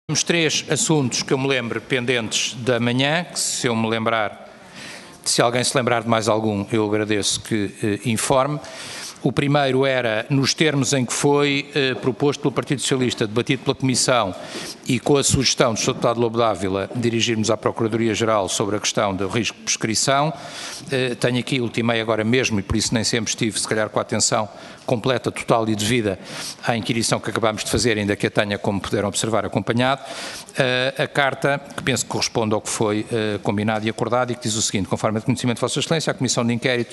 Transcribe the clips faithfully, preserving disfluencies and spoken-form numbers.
Temos três assuntos que eu me lembro pendentes da manhã, que se eu me lembrar, se alguém se lembrar de mais algum, eu agradeço que eh, informe. O primeiro era, nos termos em que foi eh, proposto pelo Partido Socialista, debatido pela Comissão e com a sugestão do senhor Deputado Lobo Dávila, dirigirmos à Procuradoria-Geral sobre a questão do risco de prescrição. Eh, tenho aqui, ultimei agora mesmo, e por isso nem sempre estive, se calhar, com a atenção completa, total e devida à inquirição que acabámos de fazer, ainda que a tenha, como puderam observar, acompanhado, uh, a carta, que penso que corresponde ao que foi uh, combinado e acordado, e que diz o seguinte: conforme a conhecimento de Vossa Excelência, a Comissão de Inquérito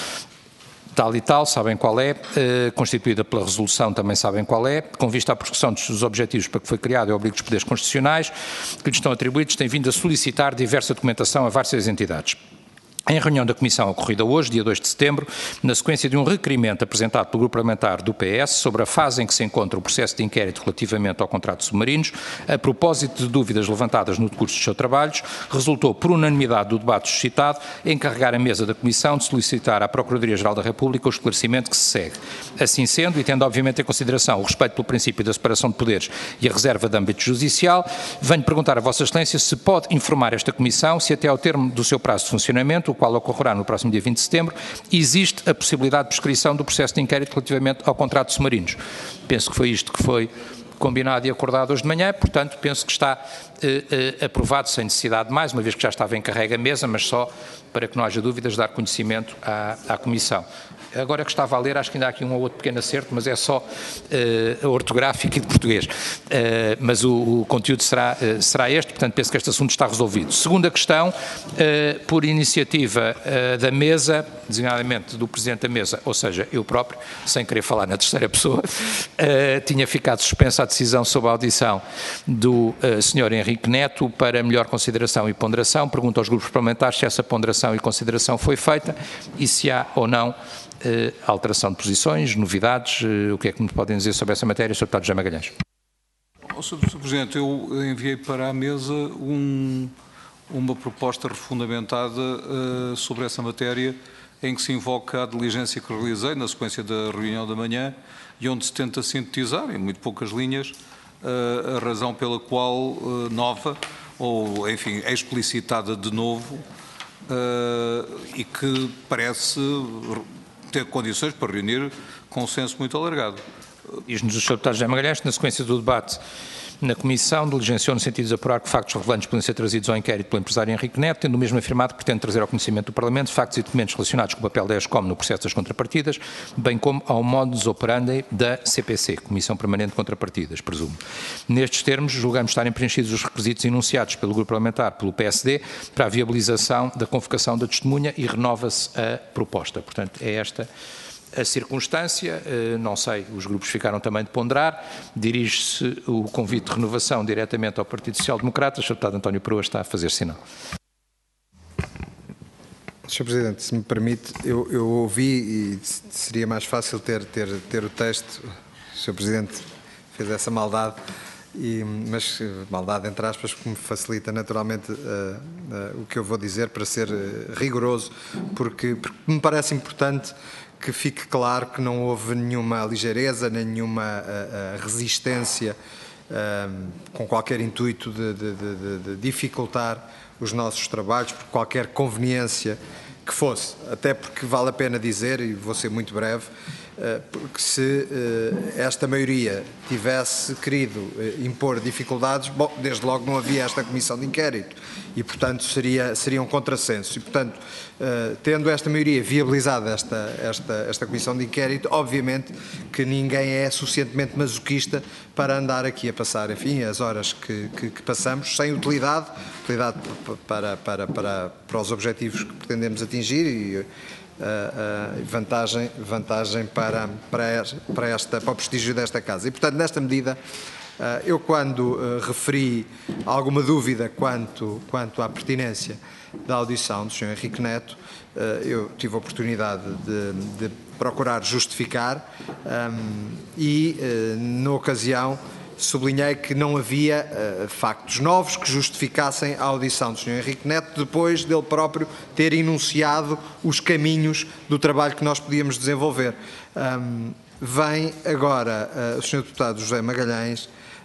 tal e tal, sabem qual é, uh, constituída pela resolução, também sabem qual é, com vista à prossecução dos objetivos para que foi criado e obrigo dos poderes constitucionais que lhes estão atribuídos, tem vindo a solicitar diversa documentação a várias entidades. Em reunião da Comissão ocorrida hoje, dia dois de setembro, na sequência de um requerimento apresentado pelo Grupo Parlamentar do P S sobre a fase em que se encontra o processo de inquérito relativamente ao contrato de submarinos, a propósito de dúvidas levantadas no decurso dos seus trabalhos, resultou por unanimidade do debate suscitado encarregar a mesa da Comissão de solicitar à Procuradoria-Geral da República o esclarecimento que se segue. Assim sendo, e tendo obviamente em consideração o respeito pelo princípio da separação de poderes e a reserva de âmbito judicial, venho perguntar a Vossa Excelência se pode informar esta Comissão se até ao termo do seu prazo de funcionamento, o qual ocorrerá no próximo dia vinte de setembro, existe a possibilidade de prescrição do processo de inquérito relativamente ao contrato de submarinos. Penso que foi isto que foi combinado e acordado hoje de manhã, portanto, penso que está eh, eh, aprovado sem necessidade de mais, uma vez que já estava encarregue a mesa, mas só para que não haja dúvidas, dar conhecimento à, à Comissão. Agora que estava a ler, acho que ainda há aqui um ou outro pequeno acerto, mas é só uh, ortográfico e de português. Uh, mas o, o conteúdo será, uh, será este, portanto penso que este assunto está resolvido. Segunda questão, uh, por iniciativa uh, da mesa, designadamente do Presidente da mesa, ou seja, eu próprio, sem querer falar na terceira pessoa, uh, tinha ficado suspensa a decisão sobre a audição do uh, senhor Henrique Neto para melhor consideração e ponderação. Pergunto aos grupos parlamentares se essa ponderação e consideração foi feita e se há ou não Uh, alteração de posições, novidades, uh, o que é que me podem dizer sobre essa matéria, senhor Deputado José Magalhães? Oh, senhor Presidente, eu enviei para a mesa um, uma proposta refundamentada uh, sobre essa matéria, em que se invoca a diligência que realizei na sequência da reunião da manhã e onde se tenta sintetizar, em muito poucas linhas, uh, a razão pela qual uh, nova, ou enfim, explicitada de novo, uh, e que parece ter condições para reunir consenso muito alargado. Diz-nos o senhor Deputado José Magalhães que, na sequência do debate na Comissão, diligenciou no sentido de apurar que factos relevantes podem ser trazidos ao inquérito pelo empresário Henrique Neto, tendo o mesmo afirmado que pretende trazer ao conhecimento do Parlamento factos e documentos relacionados com o papel da ESCOM no processo das contrapartidas, bem como ao modus operandi da C P C, Comissão Permanente de Contrapartidas, presumo. Nestes termos, julgamos estarem preenchidos os requisitos enunciados pelo Grupo Parlamentar, pelo P S D, para a viabilização da convocação da testemunha e renova-se a proposta. Portanto, é esta a circunstância, não sei, os grupos ficaram também de ponderar, dirige-se o convite de renovação diretamente ao Partido Social Democrata. O senhor Deputado António Peroa está a fazer sinal. senhor Presidente, se me permite, eu, eu ouvi e seria mais fácil ter, ter, ter o texto. O senhor Presidente fez essa maldade, e, mas maldade entre aspas, que me facilita naturalmente uh, uh, o que eu vou dizer para ser uh, rigoroso, porque, porque me parece importante que fique claro que não houve nenhuma ligeireza, nem nenhuma uh, uh, resistência uh, com qualquer intuito de, de, de, de dificultar os nossos trabalhos por qualquer conveniência que fosse. Até porque vale a pena dizer, e vou ser muito breve, uh, porque se uh, esta maioria tivesse querido uh, impor dificuldades, bom, desde logo não havia esta comissão de inquérito e, portanto, seria, seria um contrassenso. E, portanto, Uh, tendo esta maioria viabilizado esta, esta, esta comissão de inquérito, obviamente que ninguém é suficientemente masoquista para andar aqui a passar, enfim, as horas que, que, que passamos sem utilidade, utilidade para, para, para, para os objetivos que pretendemos atingir e uh, uh, vantagem, vantagem para, para, para, esta, para o prestígio desta casa. E, portanto, nesta medida, uh, eu quando uh, referi alguma dúvida quanto, quanto à pertinência da audição do senhor Henrique Neto, eu tive a oportunidade de, de procurar justificar um, e, na ocasião, sublinhei que não havia uh, factos novos que justificassem a audição do senhor Henrique Neto, depois dele próprio ter enunciado os caminhos do trabalho que nós podíamos desenvolver. Um, vem agora uh, o senhor Deputado José Magalhães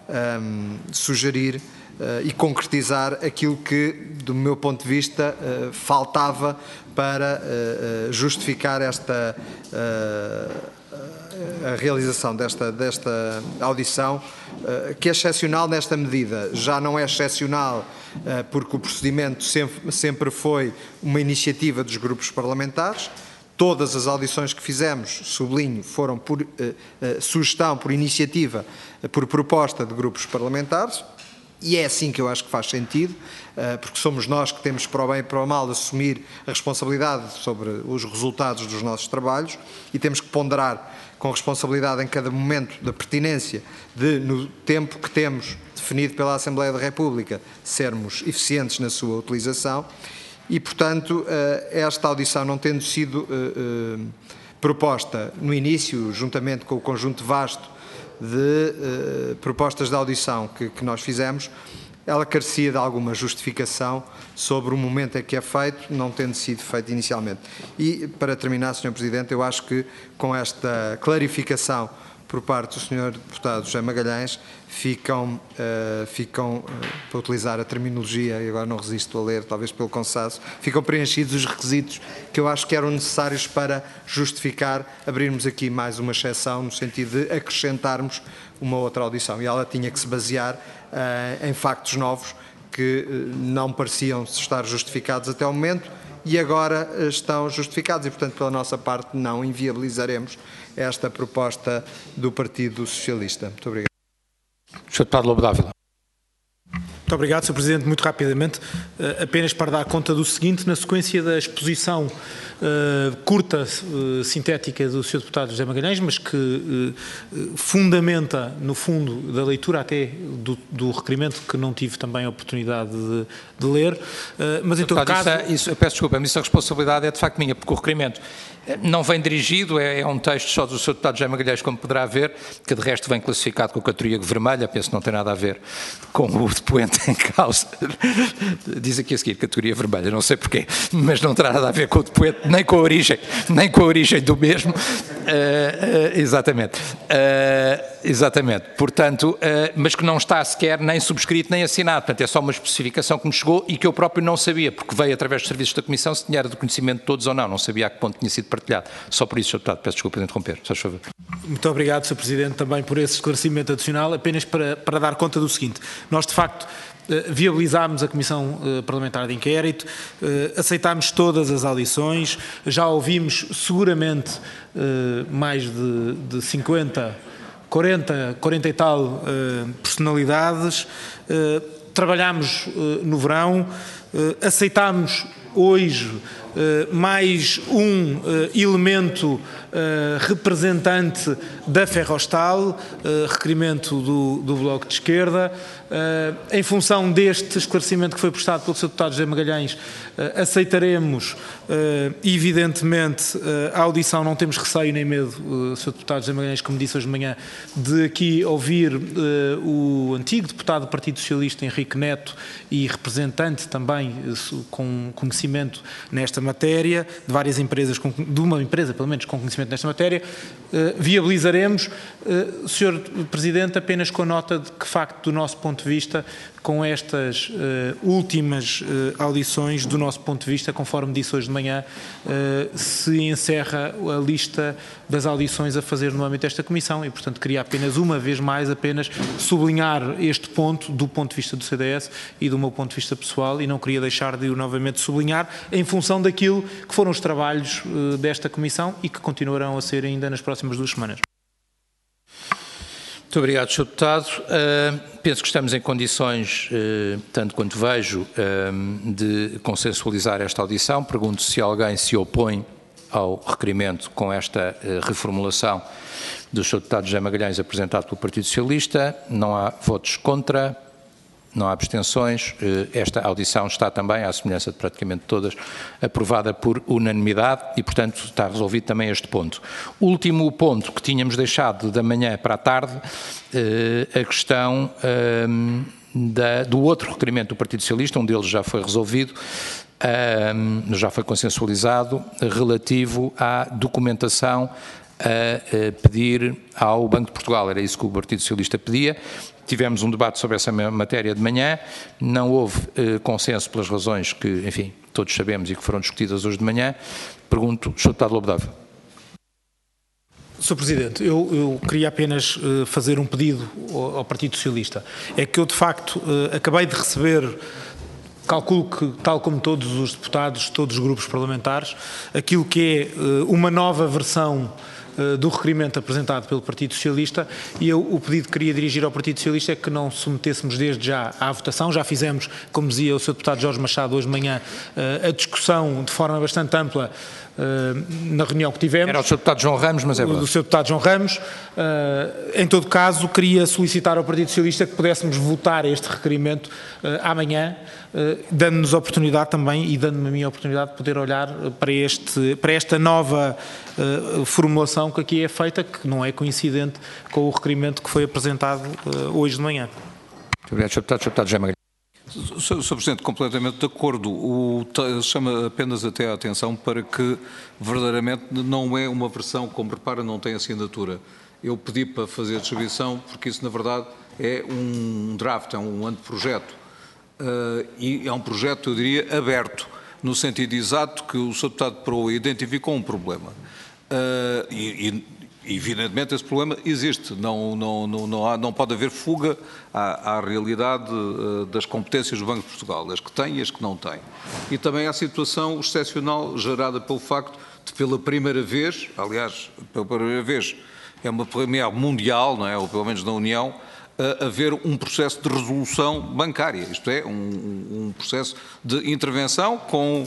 um, sugerir uh, e concretizar aquilo que, do meu ponto de vista, uh, faltava para uh, justificar esta uh, a realização desta, desta audição, que é excepcional nesta medida. Já não é excepcional porque o procedimento sempre, sempre foi uma iniciativa dos grupos parlamentares. Todas as audições que fizemos, sublinho, foram por uh, uh, sugestão, por iniciativa, uh, por proposta de grupos parlamentares. E é assim que eu acho que faz sentido, porque somos nós que temos, para o bem e para o mal, assumir a responsabilidade sobre os resultados dos nossos trabalhos e temos que ponderar com responsabilidade em cada momento da pertinência de, no tempo que temos definido pela Assembleia da República, sermos eficientes na sua utilização e, portanto, esta audição não tendo sido proposta no início, juntamente com o conjunto vasto de uh, propostas de audição que, que nós fizemos, ela carecia de alguma justificação sobre o momento em que é feito, não tendo sido feito inicialmente. E, para terminar, senhor Presidente, eu acho que com esta clarificação por parte do senhor Deputado José Magalhães, ficam, uh, ficam uh, para utilizar a terminologia, e agora não resisto a ler, talvez pelo cansaço, ficam preenchidos os requisitos que eu acho que eram necessários para justificar abrirmos aqui mais uma exceção, no sentido de acrescentarmos uma outra audição. E ela tinha que se basear uh, em factos novos que uh, não pareciam estar justificados até o momento e agora uh, estão justificados e, portanto, pela nossa parte, não inviabilizaremos esta proposta do Partido Socialista. Muito obrigado. senhor Deputado Lobo Dávila. Muito obrigado, senhor Presidente. Muito rapidamente, apenas para dar conta do seguinte, na sequência da exposição uh, curta, uh, sintética do senhor Deputado José Magalhães, mas que uh, fundamenta, no fundo, da leitura até do, do requerimento, que não tive também a oportunidade de, de ler, uh, mas em todo caso... Isso, isso, eu peço desculpa, mas isso a responsabilidade é de facto minha, porque o requerimento não vem dirigido, é, é um texto só do senhor Deputado José Magalhães, como poderá ver, que de resto vem classificado com a categoria vermelha, penso que não tem nada a ver com o depoente em causa. Diz aqui a seguir, categoria vermelha, não sei porquê, mas não terá nada a ver com o depoente, nem com a origem, nem com a origem do mesmo. Uh, uh, exatamente. Uh, exatamente. Portanto, uh, mas que não está sequer nem subscrito nem assinado. Portanto, é só uma especificação que me chegou e que eu próprio não sabia, porque veio através dos serviços da Comissão, se tinha do conhecimento de todos ou não. Não sabia a que ponto tinha sido partilhado. Só por isso, senhor Deputado, peço desculpa de interromper. Se faz favor. Muito obrigado, senhor Presidente, também por esse esclarecimento adicional, apenas para, para dar conta do seguinte. Nós, de facto, viabilizámos a Comissão Parlamentar de Inquérito, aceitámos todas as audições, já ouvimos seguramente mais de, de cinquenta, quarenta, quarenta e tal personalidades, trabalhámos no verão, aceitámos hoje mais um elemento representante da Ferrostal, requerimento do, do Bloco de Esquerda. Em função deste esclarecimento que foi prestado pelo senhor Deputado José Magalhães, aceitaremos, evidentemente, a audição, não temos receio nem medo, senhor Deputado José Magalhães, como disse hoje de manhã, de aqui ouvir o antigo deputado do Partido Socialista, Henrique Neto, e representante também com conhecimento nesta matéria, de várias empresas, de uma empresa, pelo menos, com conhecimento nesta matéria, viabilizaremos, senhor Presidente, apenas com a nota de que, de facto, do nosso ponto de vista, com estas uh, últimas uh, audições, do nosso ponto de vista, conforme disse hoje de manhã, uh, se encerra a lista das audições a fazer no âmbito desta Comissão e, portanto, queria apenas, uma vez mais, apenas sublinhar este ponto do ponto de vista do C D S e do meu ponto de vista pessoal e não queria deixar de o novamente sublinhar em função daquilo que foram os trabalhos uh, desta Comissão e que continuarão a ser ainda nas próximas duas semanas. Muito obrigado, senhor Deputado. Uh, penso que estamos em condições, uh, tanto quanto vejo, uh, de consensualizar esta audição. Pergunto se alguém se opõe ao requerimento com esta uh, reformulação do senhor Deputado José Magalhães apresentado pelo Partido Socialista. Não há votos contra. Não há abstenções. Esta audição está também, à semelhança de praticamente todas, aprovada por unanimidade e, portanto, está resolvido também este ponto. Último ponto que tínhamos deixado da manhã para a tarde, a questão da, do outro requerimento do Partido Socialista, um deles já foi resolvido, já foi consensualizado, relativo à documentação a, a pedir ao Banco de Portugal. Era isso que o Partido Socialista pedia. Tivemos um debate sobre essa matéria de manhã, não houve eh, consenso pelas razões que, enfim, todos sabemos e que foram discutidas hoje de manhã. Pergunto, senhor Deputado Lobo Dávila. senhor Presidente, eu, eu queria apenas uh, fazer um pedido ao, ao Partido Socialista. É que eu, de facto, uh, acabei de receber, calculo que, tal como todos os deputados, todos os grupos parlamentares, aquilo que é uh, uma nova versão do requerimento apresentado pelo Partido Socialista, e eu o pedido que queria dirigir ao Partido Socialista é que não submetêssemos desde já à votação. Já fizemos, como dizia o senhor Deputado Jorge Machado hoje de manhã, a discussão de forma bastante ampla na reunião que tivemos. Era o senhor Deputado João Ramos, mas é verdade. Do senhor Deputado João Ramos. Em todo caso, queria solicitar ao Partido Socialista que pudéssemos votar este requerimento amanhã, dando-nos a oportunidade também, e dando-me a minha oportunidade de poder olhar para, este, para esta nova formulação que aqui é feita, que não é coincidente com o requerimento que foi apresentado hoje de manhã. Muito obrigado, senhor Deputado. senhor Deputado José Magalhães. senhor Presidente, completamente de acordo. O, chama apenas até a atenção para que verdadeiramente não é uma versão, como repara, não tem assinatura. Eu pedi para fazer a distribuição porque isso, na verdade, é um draft, é um anteprojeto. Uh, e é um projeto, eu diria, aberto, no sentido exato que o senhor Deputado Peroa identificou um problema. Uh, e, e, evidentemente, esse problema existe. Não, não, não, não, há, não pode haver fuga à, à realidade uh, das competências do Banco de Portugal, as que têm e as que não têm. E também há a situação excepcional gerada pelo facto de, pela primeira vez, aliás, pela primeira vez, é uma premiere mundial, não é? Ou pelo menos na União, a haver um processo de resolução bancária, isto é, um, um processo de intervenção com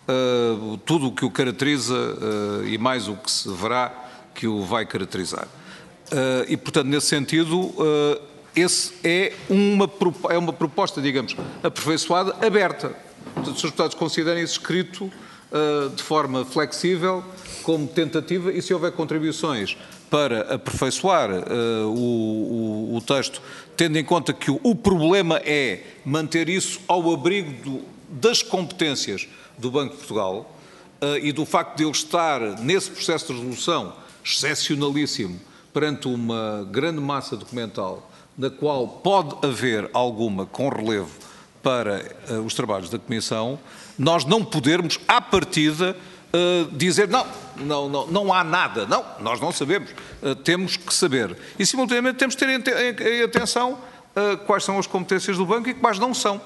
uh, tudo o que o caracteriza uh, e mais o que se verá que o vai caracterizar. Uh, e, portanto, nesse sentido, uh, esse é uma, é uma proposta, digamos, aperfeiçoada, aberta. Portanto, os deputados considerem isso escrito uh, de forma flexível, como tentativa, e se houver contribuições para aperfeiçoar uh, o, o, o texto, tendo em conta que o, o problema é manter isso ao abrigo do, das competências do Banco de Portugal uh, e do facto de ele estar nesse processo de resolução excepcionalíssimo perante uma grande massa documental na qual pode haver alguma com relevo para uh, os trabalhos da Comissão, nós não podermos, à partida, Uh, dizer, não, não, não, não há nada. Não, nós não sabemos. Uh, temos que saber. E, simultaneamente, temos que ter em, em atenção uh, quais são as competências do Banco e quais não são.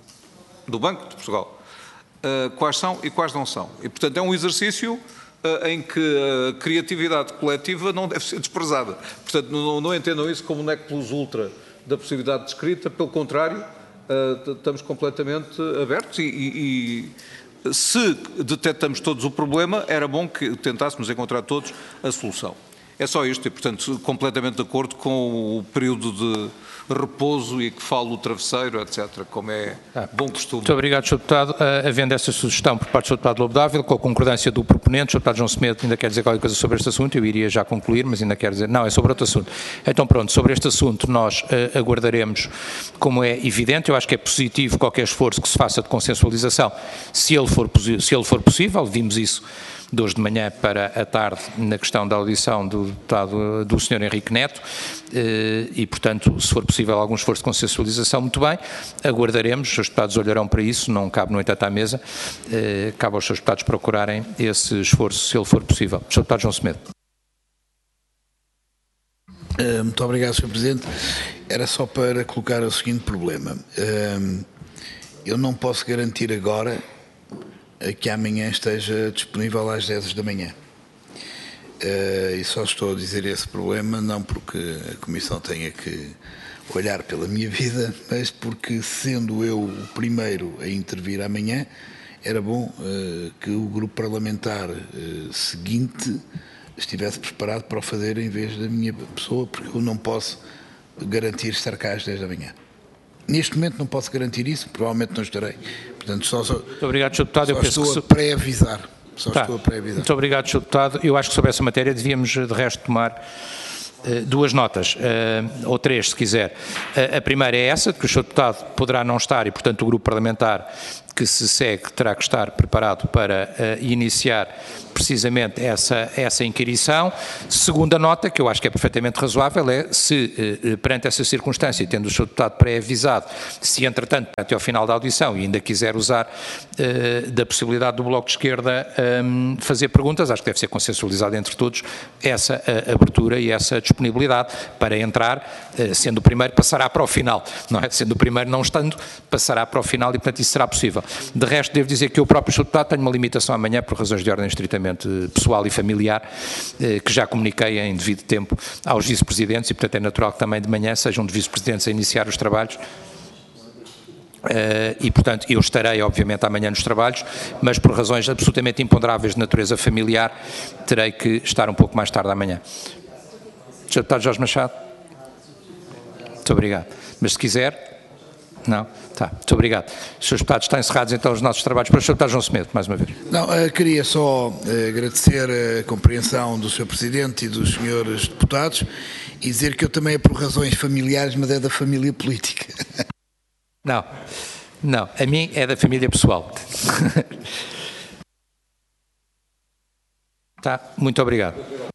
Do Banco de Portugal. Uh, quais são e quais não são. E, portanto, é um exercício uh, em que a criatividade coletiva não deve ser desprezada. Portanto, não, não entendam isso como nec plus ultra da possibilidade de escrita. Pelo contrário, uh, estamos completamente abertos e... e, e se detectamos todos o problema, era bom que tentássemos encontrar todos a solução. É só isto e, portanto, completamente de acordo com o período de repouso e que fala o travesseiro, etcétera, como é ah, bom costume. Muito obrigado, senhor Deputado. Uh, havendo essa sugestão por parte do senhor Deputado Lobo Dávila, com a concordância do proponente, o senhor Deputado João Semedo ainda quer dizer qualquer coisa sobre este assunto, eu iria já concluir, mas ainda quer dizer... Não, é sobre outro assunto. Então, pronto, sobre este assunto nós uh, aguardaremos, como é evidente, eu acho que é positivo qualquer esforço que se faça de consensualização, se ele for, se ele for possível, vimos isso de hoje de manhã para a tarde na questão da audição do deputado, do senhor Henrique Neto e, portanto, se for possível algum esforço de consensualização, muito bem, aguardaremos, os deputados olharão para isso, não cabe no entanto à mesa, cabe aos seus deputados procurarem esse esforço, se ele for possível. senhor Deputado João Semedo. Muito obrigado, senhor Presidente. Era só para colocar o seguinte problema. Eu não posso garantir agora que amanhã esteja disponível às dez da manhã. Uh, e só estou a dizer esse problema, não porque a Comissão tenha que olhar pela minha vida, mas porque, sendo eu o primeiro a intervir amanhã, era bom uh, que o grupo parlamentar uh, seguinte estivesse preparado para o fazer em vez da minha pessoa, porque eu não posso garantir estar cá às dez da manhã. Neste momento não posso garantir isso, provavelmente não estarei. Portanto, só, só, muito obrigado, senhor Deputado. Só eu penso estou que... a pré-avisar. Só tá. estou a pré-avisar. Muito obrigado, senhor Deputado. Eu acho que sobre essa matéria devíamos, de resto, tomar uh, duas notas, uh, ou três, se quiser. Uh, a primeira é essa, que o senhor Deputado poderá não estar e, portanto, o grupo parlamentar que se segue terá que estar preparado para uh, iniciar precisamente essa, essa inquirição. Segunda nota, que eu acho que é perfeitamente razoável, é se, uh, perante essa circunstância, tendo o seu deputado pré-avisado, se entretanto, até ao final da audição, e ainda quiser usar uh, da possibilidade do Bloco de Esquerda um, fazer perguntas, acho que deve ser consensualizado entre todos essa uh, abertura e essa disponibilidade para entrar, uh, sendo o primeiro, passará para o final, não é? Sendo o primeiro não estando, passará para o final e, portanto, isso será possível. De resto, devo dizer que eu próprio, Senhor Deputado, tenho uma limitação amanhã por razões de ordem estritamente pessoal e familiar, que já comuniquei em devido tempo aos vice-presidentes e, portanto, é natural que também de manhã sejam de vice-presidentes a iniciar os trabalhos. E, portanto, eu estarei, obviamente, amanhã nos trabalhos, mas por razões absolutamente imponderáveis de natureza familiar, terei que estar um pouco mais tarde amanhã. Senhor Deputado Jorge Machado? Muito obrigado. Mas se quiser... Não? Tá, muito obrigado. Senhores deputados, estão encerrados então os nossos trabalhos. Para o senhor Deputado João Semedo, mais uma vez. Não, uh, queria só uh, agradecer a compreensão do senhor Presidente e dos senhores deputados e dizer que eu também é por razões familiares, mas é da família política. Não, não, a mim é da família pessoal. Tá, muito obrigado.